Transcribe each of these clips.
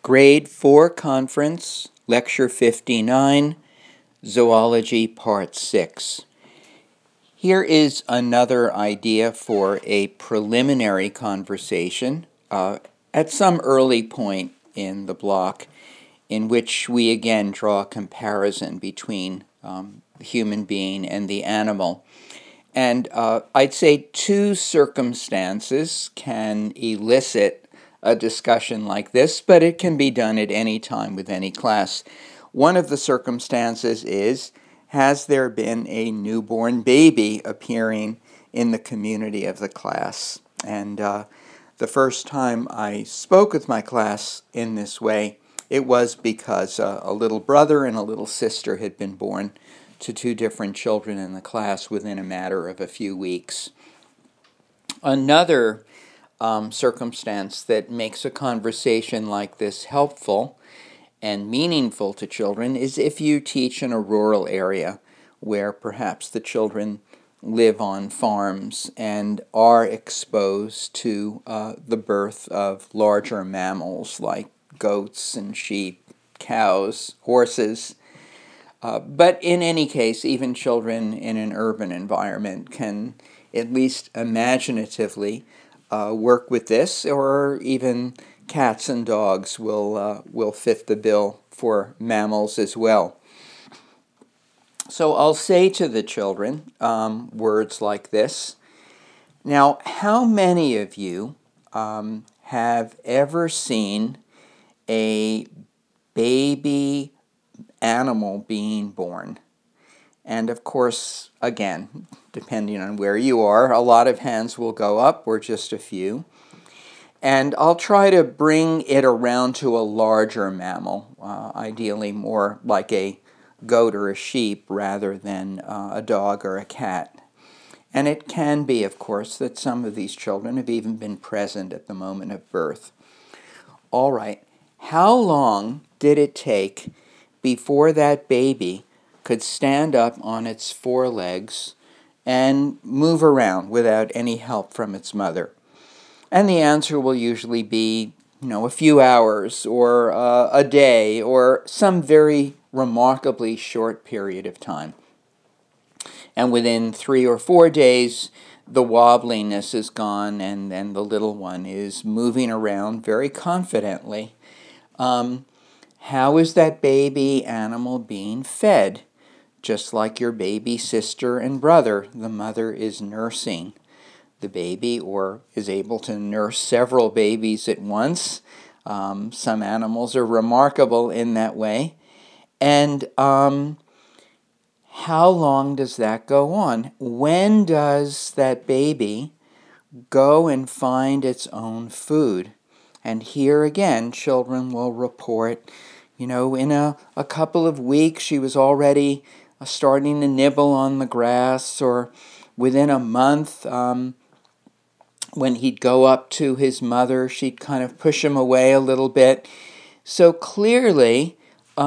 Grade 4 Conference, Lecture 59, Zoology Part 6. Here is another idea for a preliminary conversation at some early point in the block in which we again draw a comparison between the human being and the animal. And I'd say two circumstances can elicit a discussion like this, but it can be done at any time with any class. One of the circumstances is, has there been a newborn baby appearing in the community of the class? And the first time I spoke with my class in this way, it was because a little brother and a little sister had been born to two different children in the class within a matter of a few weeks. Another circumstance that makes a conversation like this helpful and meaningful to children is if you teach in a rural area where perhaps the children live on farms and are exposed to the birth of larger mammals like goats and sheep, cows, horses. But in any case, even children in an urban environment can at least imaginatively work with this, or even cats and dogs will fit the bill for mammals as well. So I'll say to the children words like this. Now, how many of you have ever seen a baby animal being born? And of course, again, depending on where you are, a lot of hands will go up, or just a few. And I'll try to bring it around to a larger mammal, ideally more like a goat or a sheep rather than a dog or a cat. And it can be, of course, that some of these children have even been present at the moment of birth. All right, how long did it take before that baby could stand up on its four legs and move around without any help from its mother? And the answer will usually be, a few hours or a day or some very remarkably short period of time. And within 3 or 4 days, the wobbliness is gone and then the little one is moving around very confidently. How is that baby animal being fed? Just like your baby sister and brother, the mother is nursing the baby or is able to nurse several babies at once. Some animals are remarkable in that way. And how long does that go on? When does that baby go and find its own food? And here again, children will report, in a couple of weeks she was already starting to nibble on the grass, or within a month, when he'd go up to his mother, she'd kind of push him away a little bit. So clearly,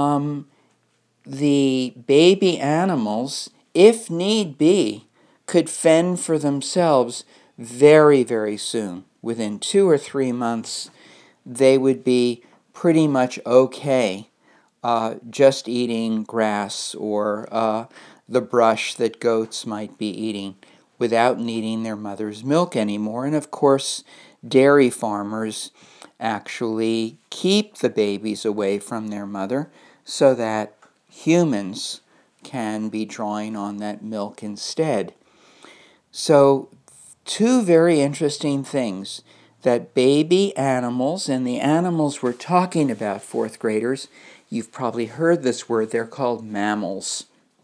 the baby animals, if need be, could fend for themselves very, very soon. Within 2 or 3 months, they would be pretty much okay just eating grass or the brush that goats might be eating without needing their mother's milk anymore. And of course, dairy farmers actually keep the babies away from their mother so that humans can be drawing on that milk instead. So, two very interesting things, that baby animals, and the animals we're talking about, fourth graders, you've probably heard this word, they're called mammals.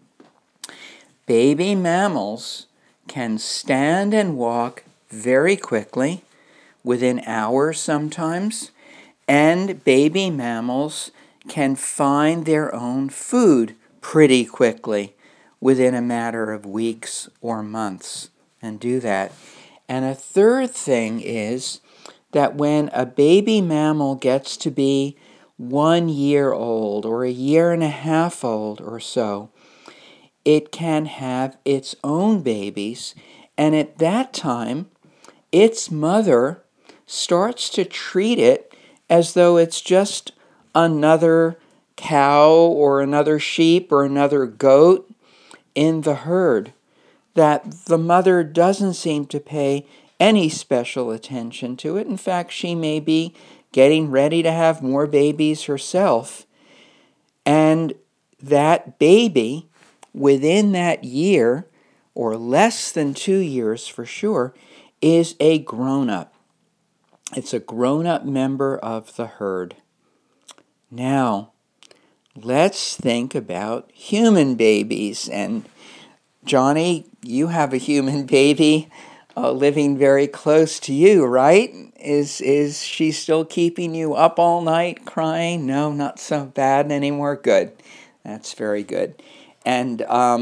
Baby mammals can stand and walk very quickly, within hours sometimes, and baby mammals can find their own food pretty quickly, within a matter of weeks or months, and do that. And a third thing is that when a baby mammal gets to be 1 year old or 1.5 years old or so, it can have its own babies, and at that time, its mother starts to treat it as though it's just another cow or another sheep or another goat in the herd that the mother doesn't seem to pay any special attention to it. In fact, she may be getting ready to have more babies herself. And that baby, within that year, or less than 2 years for sure, is a grown-up. It's a grown-up member of the herd. Now, let's think about human babies. And Johnny, you have a human baby living very close to you, right? Is she still keeping you up all night crying? No, not so bad anymore. Good. That's very good. And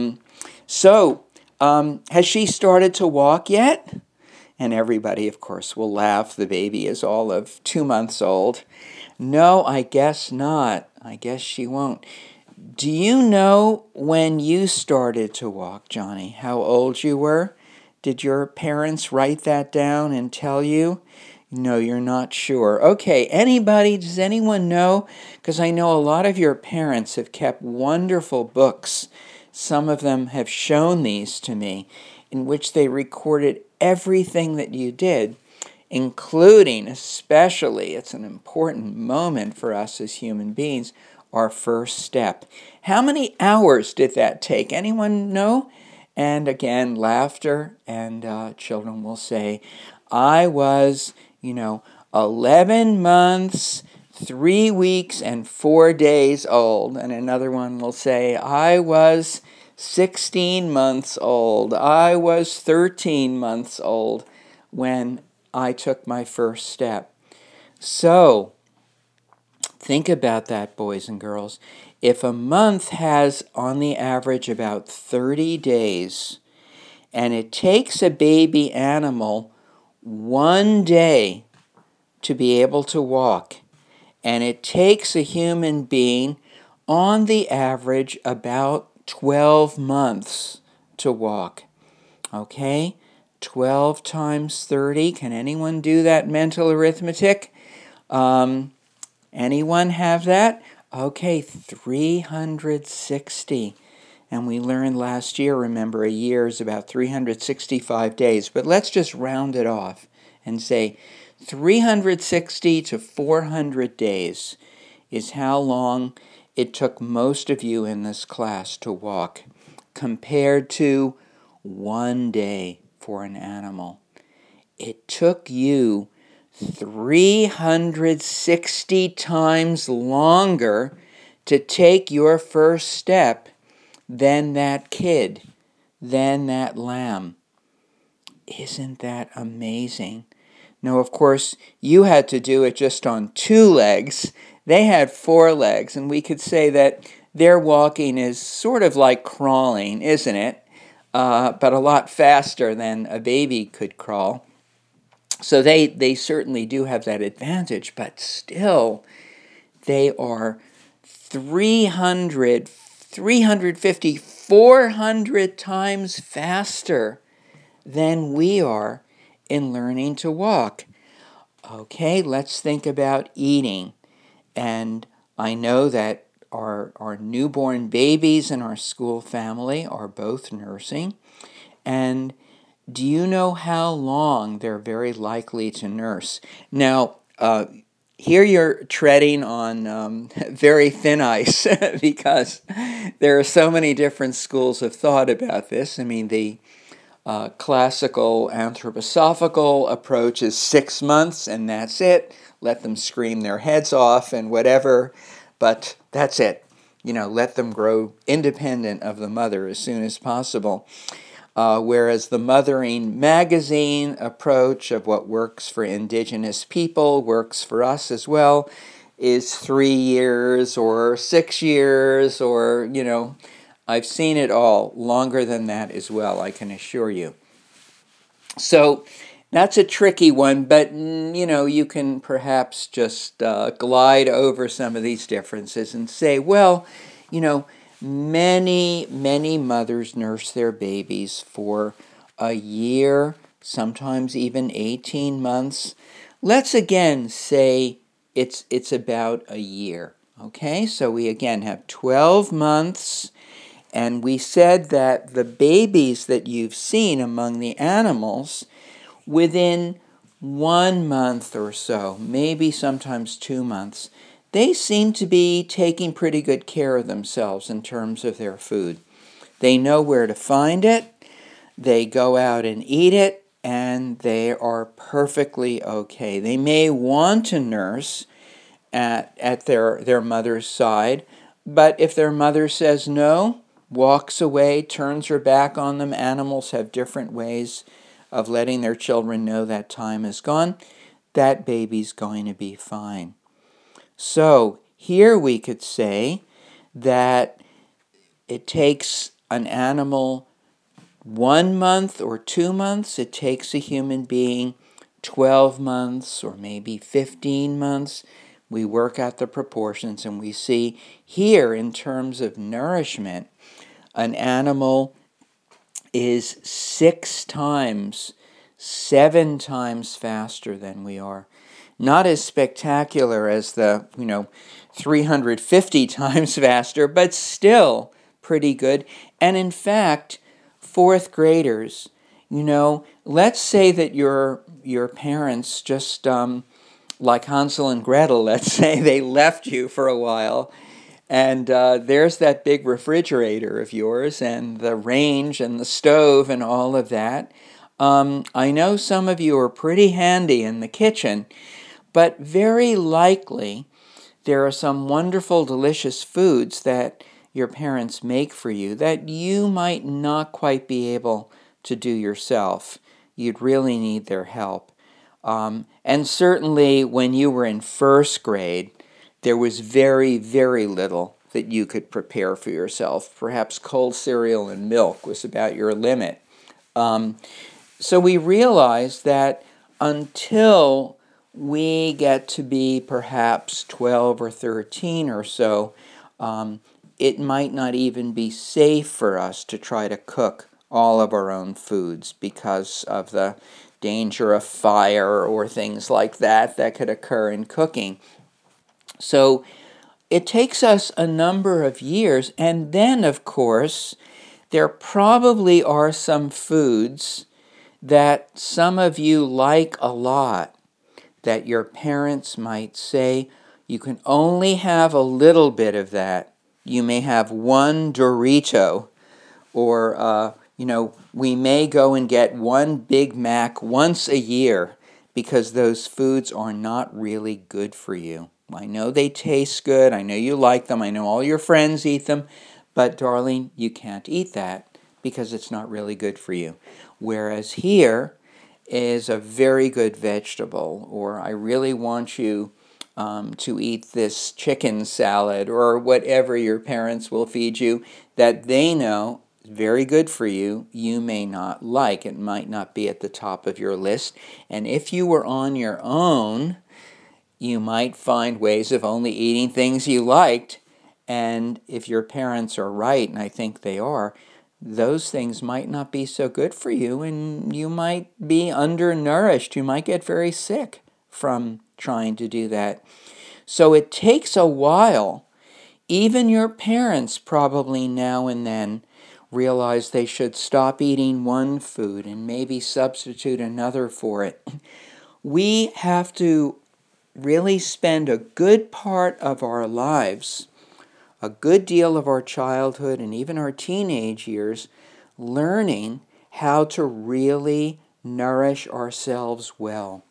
has she started to walk yet? And everybody, of course, will laugh. The baby is all of 2 months old. No, I guess not. I guess she won't. Do you know when you started to walk, Johnny, how old you were? Did your parents write that down and tell you? No, you're not sure. Okay, does anyone know? Because I know a lot of your parents have kept wonderful books. Some of them have shown these to me, in which they recorded everything that you did, including, especially, it's an important moment for us as human beings, our first step. How many hours did that take? Anyone know? And again, laughter, and children will say, I was, 11 months, 3 weeks, and 4 days old. And another one will say, I was 16 months old. I was 13 months old when I took my first step. So, think about that, boys and girls. If a month has, on the average, about 30 days, and it takes a baby animal 1 day to be able to walk, and it takes a human being, on the average, about 12 months to walk. Okay? 12 times 30. Can anyone do that mental arithmetic? Anyone have that? Okay, 360. And we learned last year, remember, a year is about 365 days. But let's just round it off and say 360 to 400 days is how long it took most of you in this class to walk, compared to 1 day for an animal. It took you 360 times longer to take your first step than that kid, than that lamb. Isn't that amazing? Now, of course, you had to do it just on 2 legs. They had 4 legs, and we could say that their walking is sort of like crawling, isn't it? But a lot faster than a baby could crawl. So they certainly do have that advantage, but still, they are 350, 400 times faster than we are in learning to walk. Okay, let's think about eating. And I know that our newborn babies in our school family are both nursing. And do you know how long they're very likely to nurse? Now, here you're treading on very thin ice because there are so many different schools of thought about this. I mean, the classical anthroposophical approach is 6 months and that's it. Let them scream their heads off and whatever, but that's it. Let them grow independent of the mother as soon as possible. Whereas the Mothering Magazine approach of what works for indigenous people works for us as well, is 3 years or 6 years or, I've seen it all longer than that as well, I can assure you. So that's a tricky one, but, you can perhaps just glide over some of these differences and say, well, many, many mothers nurse their babies for a year, sometimes even 18 months. Let's again say it's about a year. Okay, so we again have 12 months, and we said that the babies that you've seen among the animals, within 1 month or so, maybe sometimes 2 months, they seem to be taking pretty good care of themselves in terms of their food. They know where to find it, they go out and eat it, and they are perfectly okay. They may want to nurse at their mother's side, but if their mother says no, walks away, turns her back on them, animals have different ways of letting their children know that time is gone, that baby's going to be fine. So here we could say that it takes an animal 1 month or 2 months. It takes a human being 12 months or maybe 15 months. We work out the proportions, and we see here in terms of nourishment, an animal is 6 times, 7 times faster than we are. Not as spectacular as the, 350 times faster, but still pretty good. And in fact, 4th graders, let's say that your parents just, like Hansel and Gretel, let's say they left you for a while, and there's that big refrigerator of yours, and the range, and the stove, and all of that. I know some of you are pretty handy in the kitchen, but very likely there are some wonderful, delicious foods that your parents make for you that you might not quite be able to do yourself. You'd really need their help. And certainly when you were in 1st grade, there was very, very little that you could prepare for yourself. Perhaps cold cereal and milk was about your limit. So we realized that until we get to be perhaps 12 or 13 or so, it might not even be safe for us to try to cook all of our own foods because of the danger of fire or things like that could occur in cooking. So it takes us a number of years, and then, of course, there probably are some foods that some of you like a lot that your parents might say, you can only have a little bit of that. You may have 1 Dorito, or, we may go and get 1 Big Mac once a year because those foods are not really good for you. I know they taste good. I know you like them. I know all your friends eat them. But, darling, you can't eat that because it's not really good for you. Whereas here is a very good vegetable, or I really want you to eat this chicken salad, or whatever your parents will feed you that they know is very good for you, you may not like. It might not be at the top of your list. And if you were on your own, you might find ways of only eating things you liked. And if your parents are right, and I think they are, those things might not be so good for you, and you might be undernourished. You might get very sick from trying to do that. So it takes a while. Even your parents probably now and then realize they should stop eating one food and maybe substitute another for it. We have to really spend a good part of our lives, a good deal of our childhood and even our teenage years, learning how to really nourish ourselves well.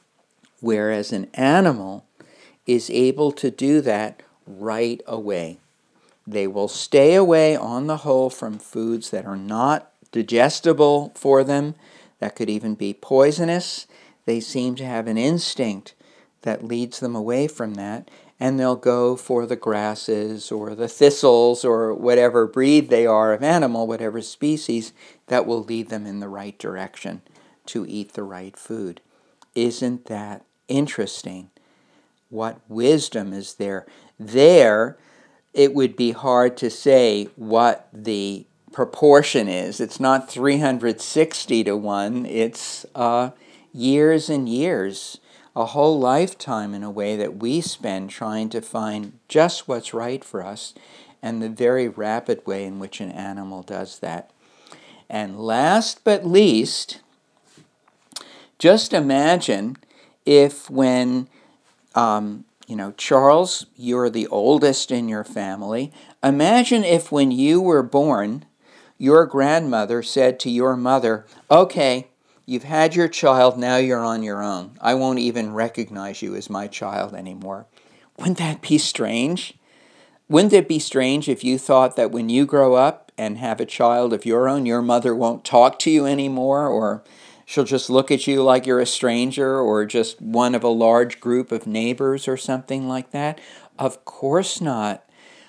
Whereas an animal is able to do that right away. They will stay away on the whole from foods that are not digestible for them, that could even be poisonous. They seem to have an instinct that leads them away from that, and they'll go for the grasses or the thistles or whatever breed they are of animal, whatever species, that will lead them in the right direction to eat the right food. Isn't that interesting? What wisdom is there? There, it would be hard to say what the proportion is. It's not 360 to 1. It's years and years. a whole lifetime in a way that we spend trying to find just what's right for us, and the very rapid way in which an animal does that. And last but least, just imagine if when, Charles, you're the oldest in your family. Imagine if when you were born, your grandmother said to your mother, "Okay, you've had your child, now you're on your own. I won't even recognize you as my child anymore." Wouldn't that be strange? Wouldn't it be strange if you thought that when you grow up and have a child of your own, your mother won't talk to you anymore, or she'll just look at you like you're a stranger or just one of a large group of neighbors or something like that? Of course not.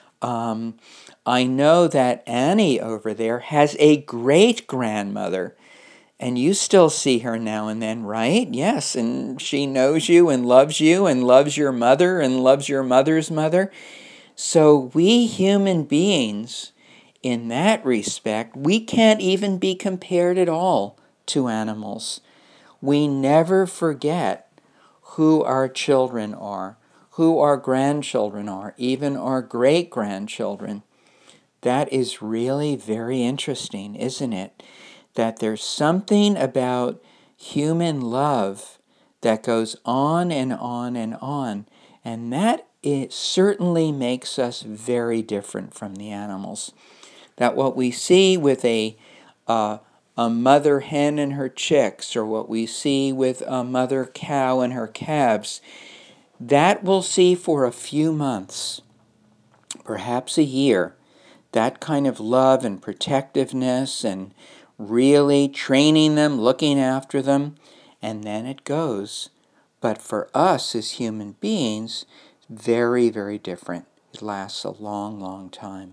I know that Annie over there has a great-grandmother, and you still see her now and then, right? Yes, and she knows you and loves your mother and loves your mother's mother. So we human beings, in that respect, we can't even be compared at all to animals. We never forget who our children are, who our grandchildren are, even our great-grandchildren. That is really very interesting, isn't it? That there's something about human love that goes on and on and on, and that it certainly makes us very different from the animals. That what we see with a mother hen and her chicks, or what we see with a mother cow and her calves, that we'll see for a few months, perhaps a year. That kind of love and protectiveness and really training them, looking after them, and then it goes. But for us as human beings, very, very different. It lasts a long, long time.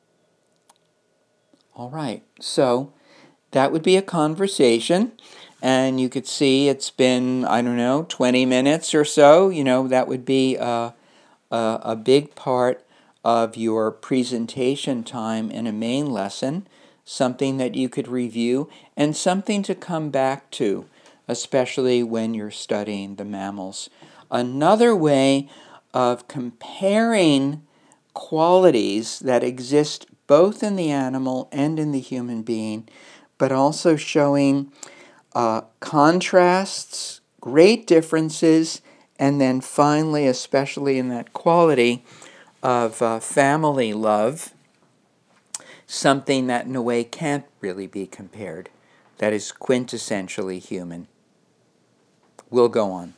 All right, so that would be a conversation, and you could see it's been, 20 minutes or so. That would be a big part of your presentation time in a main lesson, something that you could review, and something to come back to, especially when you're studying the mammals. Another way of comparing qualities that exist both in the animal and in the human being, but also showing contrasts, great differences, and then finally, especially in that quality of family love, something that in a way can't really be compared, that is quintessentially human. We'll go on.